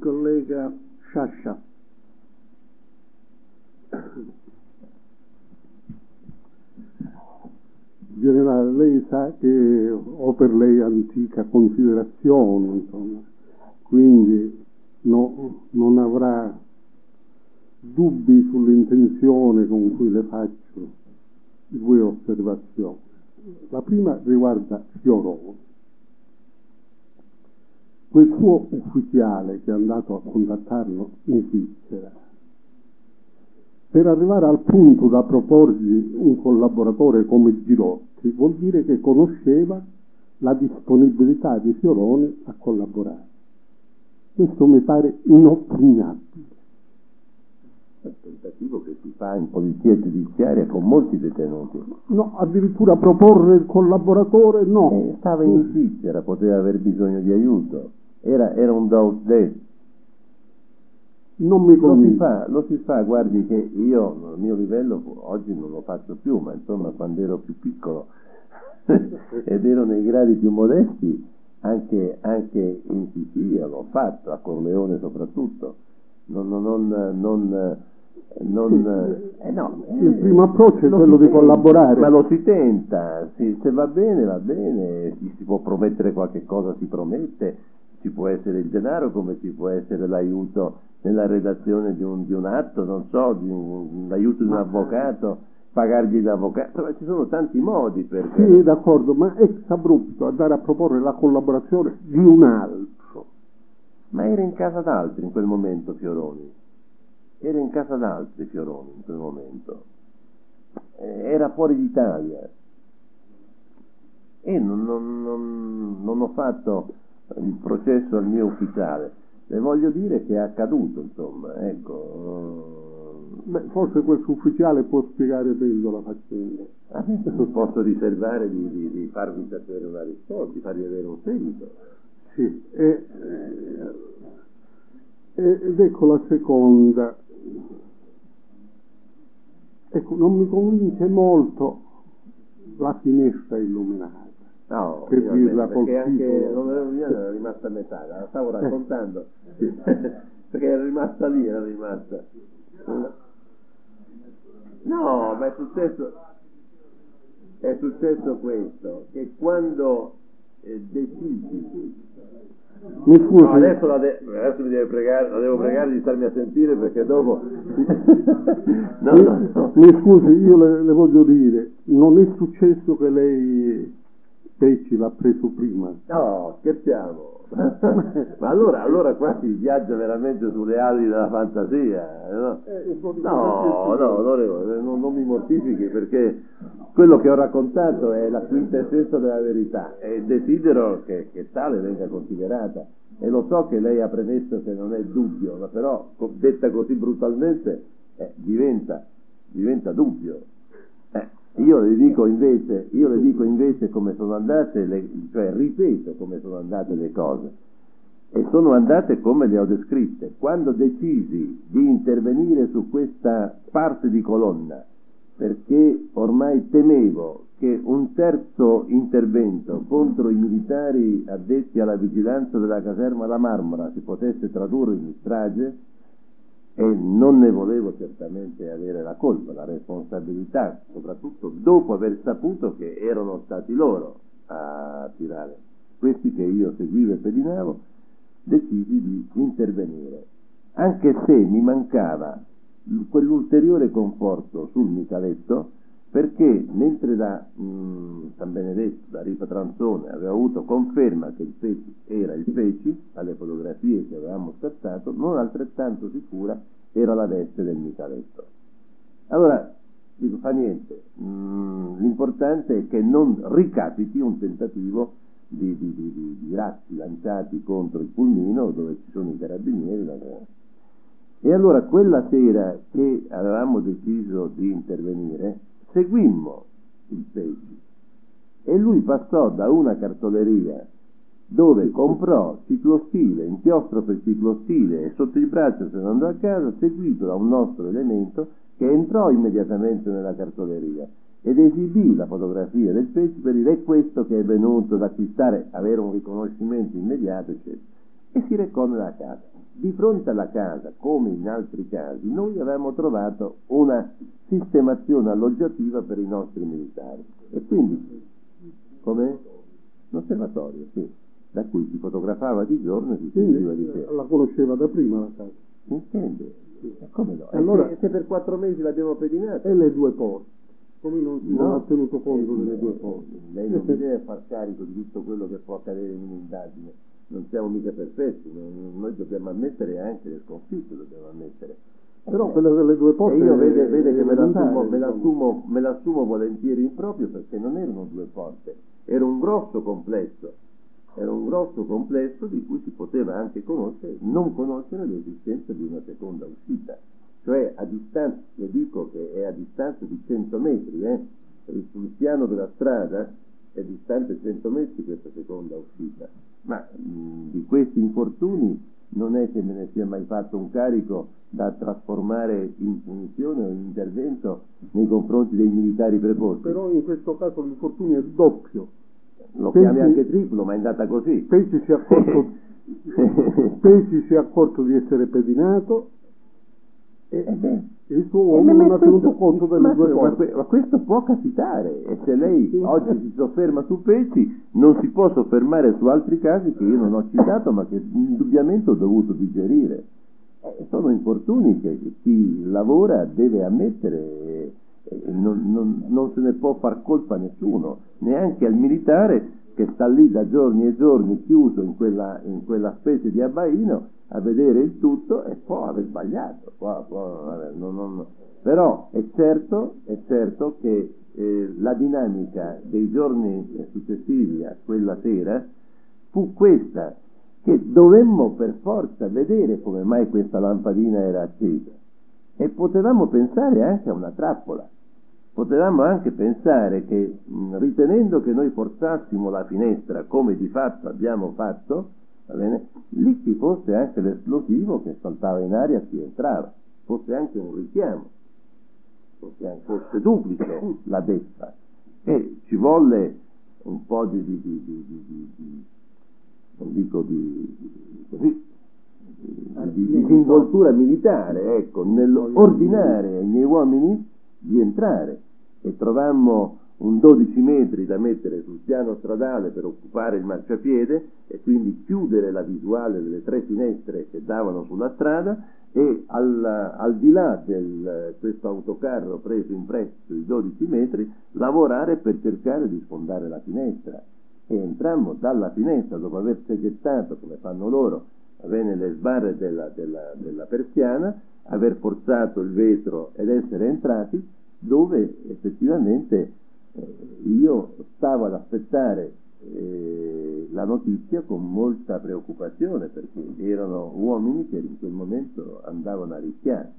collega Sciascia. Generale, lei sa che ho per lei antica considerazione, insomma, quindi non avrà dubbi sull'intenzione con cui le faccio due osservazioni. La prima riguarda Fioroni. Quel suo ufficiale che è andato a contattarlo in Svizzera, per arrivare al punto da proporgli un collaboratore come Girotti, vuol dire che conosceva la disponibilità di Fioroni a collaborare. Questo mi pare inoppugnabile. È un tentativo che si fa in polizia giudiziaria con molti detenuti. No, addirittura proporre il collaboratore, no. Stava in Svizzera, poteva aver bisogno di aiuto. Era un do ut des. Non mi convince. Lo si fa, guardi che io, al mio livello, oggi non lo faccio più, ma insomma quando ero più piccolo ed ero nei gradi più modesti, anche in Sicilia l'ho fatto, a Corleone soprattutto. Il primo approccio è quello di collaborare. Ma lo si tenta, se va bene, si può promettere qualche cosa, si promette, ci può essere il denaro come ci può essere l'aiuto nella redazione di un atto, non so, l'aiuto di un avvocato, pagargli l'avvocato, insomma, ci sono tanti modi per... Sì, d'accordo, ma ex abrupto andare a proporre la collaborazione di un altro. Ma era in casa d'altri in quel momento Fioroni, era in casa d'altri Fioroni in quel momento, era fuori d'Italia e non ho fatto il processo al mio ufficiale. Le voglio dire che è accaduto, insomma, ecco. Beh, forse quel ufficiale può spiegare meglio la faccenda. Posso riservare di farvi sapere una risposta, di farvi avere un seguito. Sì, ed ecco la seconda. Ecco, non mi convince molto la finestra illuminata. No, per dirla col perché anche titolo. l'onorevole Viana era rimasta a metà, la stavo raccontando, perché era rimasta lì, era rimasta. No, ma è successo questo, che quando decisi... Mi scusi. No, adesso la devo pregare di starmi a sentire perché dopo... Mi scusi, io le voglio dire, non è successo che lei Pecci l'ha preso prima. No, scherziamo. Ma allora qua si viaggia veramente sulle ali della fantasia. No, non mi mortifichi, perché quello che ho raccontato è la quintessenza della verità e desidero che tale venga considerata. E lo so che lei ha premesso che non è dubbio, ma però detta così brutalmente diventa dubbio. Io le dico invece come sono andate, cioè ripeto come sono andate le cose, e sono andate come le ho descritte. Quando decisi di intervenire su questa parte di colonna, perché ormai temevo che un terzo intervento contro i militari addetti alla vigilanza della caserma La Marmora si potesse tradurre in strage, e non ne volevo certamente avere la colpa, la responsabilità, soprattutto dopo aver saputo che erano stati loro a tirare, questi che io seguivo e pedinavo, decisi di intervenire, anche se mi mancava quell'ulteriore conforto sul Micaletto, perché mentre da San Benedetto, da Ripa Transone, aveva avuto conferma che il Peci era il Peci, alle fotografie che avevamo scattato, non altrettanto sicura era la veste del Micaletto. Allora, dico, fa niente, l'importante è che non ricapiti un tentativo di razzi lanciati contro il Pulmino, dove ci sono i carabinieri. E allora quella sera che avevamo deciso di intervenire, seguimmo il Peci e lui passò da una cartoleria dove comprò ciclostile, inchiostro per ciclostile, e sotto il braccio se ne andò a casa, seguito da un nostro elemento che entrò immediatamente nella cartoleria ed esibì la fotografia del Peci per dire: è questo che è venuto ad acquistare, avere un riconoscimento immediato, eccetera, e si recò nella casa. di fronte alla casa, come in altri casi, noi avevamo trovato una sistemazione alloggiativa per i nostri militari. E quindi, come? L'osservatorio, sì, da cui si fotografava di giorno e si sentiva di sera. La conosceva da prima la casa. Si intende? Come no? Allora, se per 4 mesi l'abbiamo pedinata. E le due porte? Come non ha tenuto conto delle due porte? Lei non si deve far carico di tutto quello che può accadere in un'indagine. Non siamo mica perfetti, noi dobbiamo ammettere anche le sconfitte, dobbiamo ammettere. Però quelle delle due porte... E io vede che me l'assumo volentieri in proprio, perché non erano 2 porte, era un grosso complesso. Era un grosso complesso di cui si poteva anche non conoscere l'esistenza di una seconda uscita. Cioè a distanza, le dico che è a distanza di 100 metri, sul piano della strada è distante 100 metri questa seconda uscita. Ma di questi infortuni non è che me ne sia mai fatto un carico da trasformare in punizione o in intervento nei confronti dei militari preposti. Però in questo caso l'infortunio è doppio. Lo chiami anche triplo, ma è andata così. Peci si è accorto di essere pedinato e il suo uomo non ha tenuto conto delle due porte. Ma questo può capitare, e se lei oggi si sofferma su Peci, non si può soffermare su altri casi che io non ho citato, ma che indubbiamente ho dovuto digerire. Sono infortuni che chi lavora deve ammettere, non se ne può far colpa a nessuno, neanche al militare che sta lì da giorni e giorni chiuso in quella specie di abbaino a vedere il tutto e può aver sbagliato. Però è certo che la dinamica dei giorni successivi a quella sera fu questa, che dovemmo per forza vedere come mai questa lampadina era accesa, e potevamo pensare anche a una trappola. Potevamo anche pensare che, ritenendo che noi forzassimo la finestra, come di fatto abbiamo fatto, va bene, lì ci fosse anche l'esplosivo che saltava in aria e si entrava, fosse anche un richiamo, fosse duplice la beffa, e ci volle un po' di disinvoltura militare, ecco, nell'ordinare ai miei uomini di entrare, e trovammo un 12 metri da mettere sul piano stradale per occupare il marciapiede e quindi chiudere la visuale delle 3 finestre che davano sulla strada, e al di là di questo autocarro preso in prestito di 12 metri lavorare per cercare di sfondare la finestra. E entrammo dalla finestra, dopo aver seghettato, come fanno loro, va bene, le sbarre della persiana, aver forzato il vetro ed essere entrati, dove effettivamente io stavo ad aspettare la notizia con molta preoccupazione, perché erano uomini che in quel momento andavano a rischiare.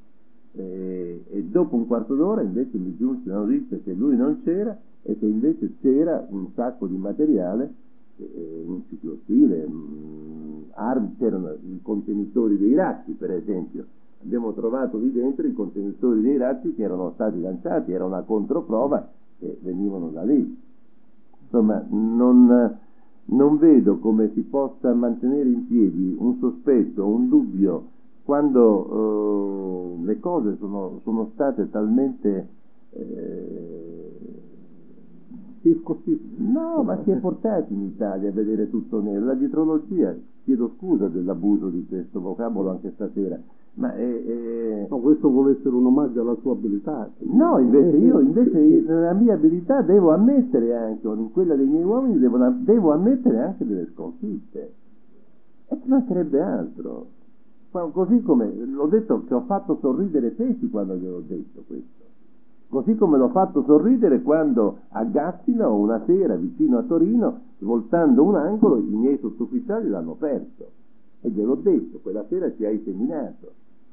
E dopo un quarto d'ora invece mi giunse la notizia che lui non c'era e che invece c'era un sacco di materiale, un ciclostile, armi, c'erano i contenitori dei razzi, per esempio. Abbiamo trovato lì dentro i contenitori dei razzi che erano stati lanciati, era una controprova che venivano da lì. Insomma, non vedo come si possa mantenere in piedi un sospetto, un dubbio, quando le cose sono state talmente... No, ma si è portati in Italia a vedere tutto nero. La dietrologia, chiedo scusa dell'abuso di questo vocabolo anche stasera, ma no, questo vuole essere un omaggio alla sua abilità. No, invece nella mia abilità devo ammettere anche, in quella dei miei uomini devo ammettere anche delle sconfitte, e ci mancherebbe altro. Così come l'ho detto, che ho fatto sorridere Peci quando gliel'ho detto questo. Così come l'ho fatto sorridere quando a Gassino, una sera vicino a Torino, svoltando un angolo, i miei sottufficiali l'hanno perso. E gliel'ho detto, quella sera ci hai seminato.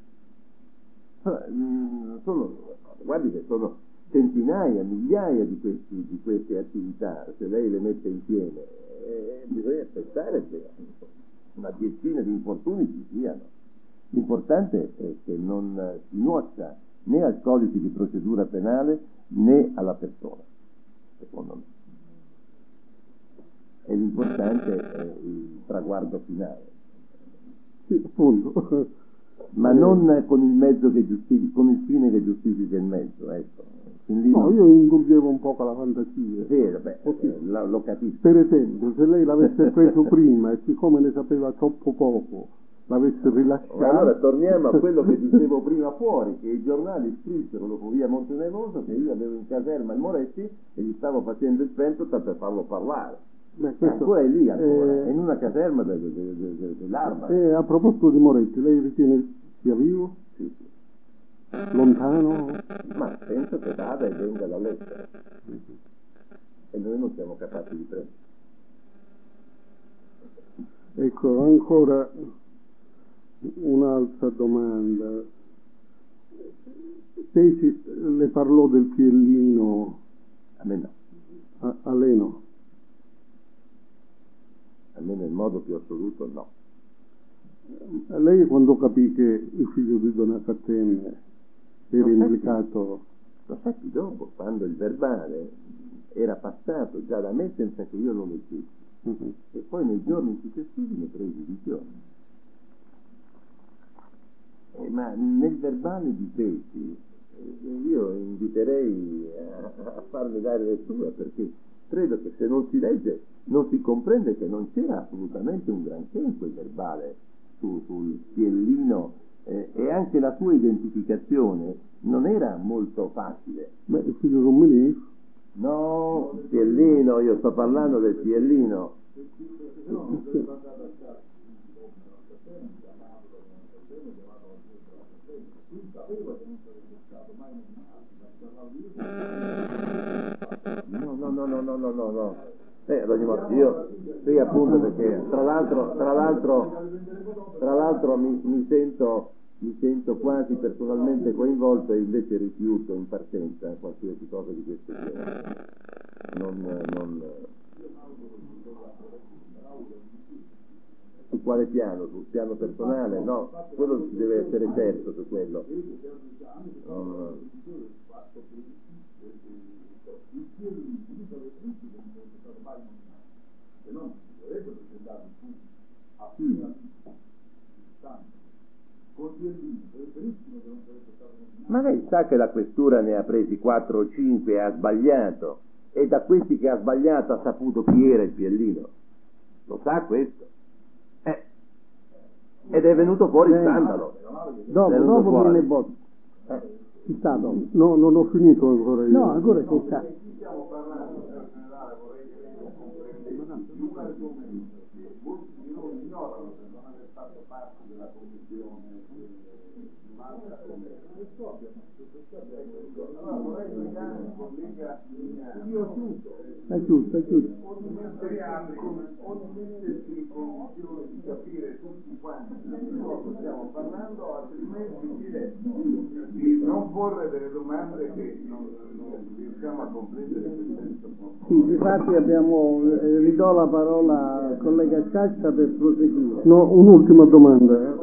Guardi che sono centinaia, migliaia di queste attività, se lei le mette insieme. Bisogna aspettare che una decina di infortuni ci siano. L'importante è che non si nuoccia né al codice di procedura penale né alla persona, secondo me. E l'importante è il traguardo finale. Sì, appunto. Ma non con il mezzo che giustifica, con il fine che giustifica il mezzo, ecco. Quindi No, io indulgevo un po' con la fantasia. sì, vabbè, lo capisco. Per esempio, se lei l'avesse preso prima e siccome ne sapeva troppo poco, l'avesse rilasciato... Allora torniamo a quello che dicevo prima fuori, che i giornali scrissero dopo via Montenevoso che io avevo in caserma il Moretti e gli stavo facendo il pentola per farlo parlare. Beh, questo, Ancora è lì, ancora, è in una caserma dell'arma. E a proposito di Moretti, lei ritiene sia vivo? Sì, sì. Lontano? Ma penso che vada e venga dall'estero. E noi non siamo capaci di prendere. Ecco, ancora un'altra domanda. Lei le parlò del Fiellino? A me no. A lei no? Almeno in modo più assoluto no. Lei quando capì che il figlio di Donacatene era implicato... Lo sappi dopo, quando il verbale era passato già da me senza che io lo leggessi. E poi nei giorni successivi ne presi visione. Ma nel verbale di Peti io inviterei a farmi dare lettura, perché credo che se non si legge non si comprende che non c'era assolutamente un granché in quel verbale sul Fiellino, e anche la sua identificazione non era molto facile. Beh, il figlio di un ministro. No, Fiellino, io sto parlando del Fiellino. No. Ad ogni modo, io sì, appunto, perché tra l'altro mi sento quasi personalmente coinvolto e invece rifiuto in partenza qualsiasi cosa di questo genere. Su quale piano? Sul piano personale? No, quello si deve essere certo su quello. Ma lei sa che la questura ne ha presi 4 o 5 e ha sbagliato, e da questi che ha sbagliato ha saputo chi era il Fiellino? Lo sa questo? Ed è venuto fuori il scandalo. Dopo viene il voto. Ci sta dopo. No, non ho finito ancora io. No, ancora ci sta. È giusto. Non porre delle domande che non riusciamo a comprendere per senso. Sì, difatti ridò la parola al collega Sciascia per proseguire. No, un'ultima domanda.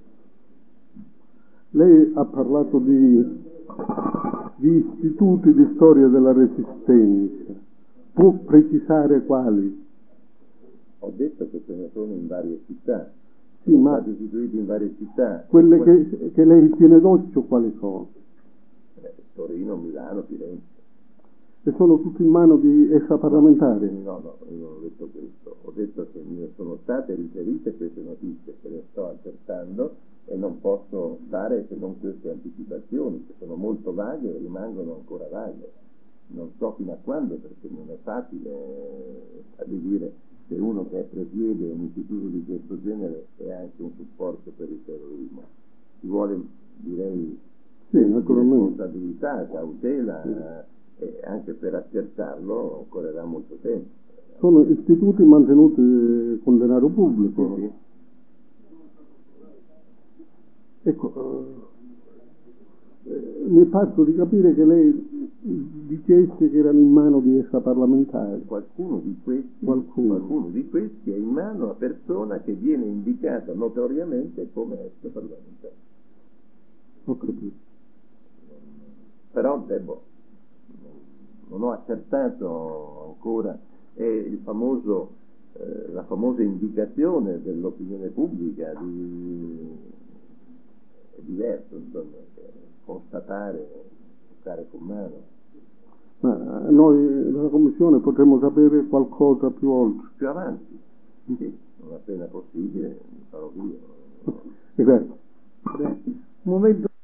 Lei ha parlato di istituti di storia della Resistenza. Può precisare quali? Ho detto che ce ne sono in varie città. Sì, sono ma stati istituiti in varie città. quelle che lei tiene d'occhio quali sono? Torino, Milano, Firenze. E sono tutti in mano di extraparlamentari? No, io non ho detto questo. Ho detto che mi sono state riferite queste notizie, che le sto accertando, e non posso dare se non queste anticipazioni, che sono molto vaghe e rimangono ancora vaghe. Non so fino a quando, perché non è facile stabilire se uno che presiede un istituto di questo genere è anche un supporto per il terrorismo. Ci vuole, direi, responsabilità, cautela, e anche per accertarlo occorrerà molto tempo. Sono istituti mantenuti con denaro pubblico? Sì. Ecco, mi è parso di capire che lei dicesse che erano in mano di extraparlamentari. Qualcuno di questi è in mano a persona che viene indicata notoriamente come extraparlamentare. Ho capito. Però non ho accertato ancora, è il famoso la famosa indicazione dell'opinione pubblica è diverso, insomma, constatare, toccare con mano. Ma noi della Commissione potremmo sapere qualcosa più oltre. Più avanti, sì, non appena possibile, farò io. Grazie. Un momento.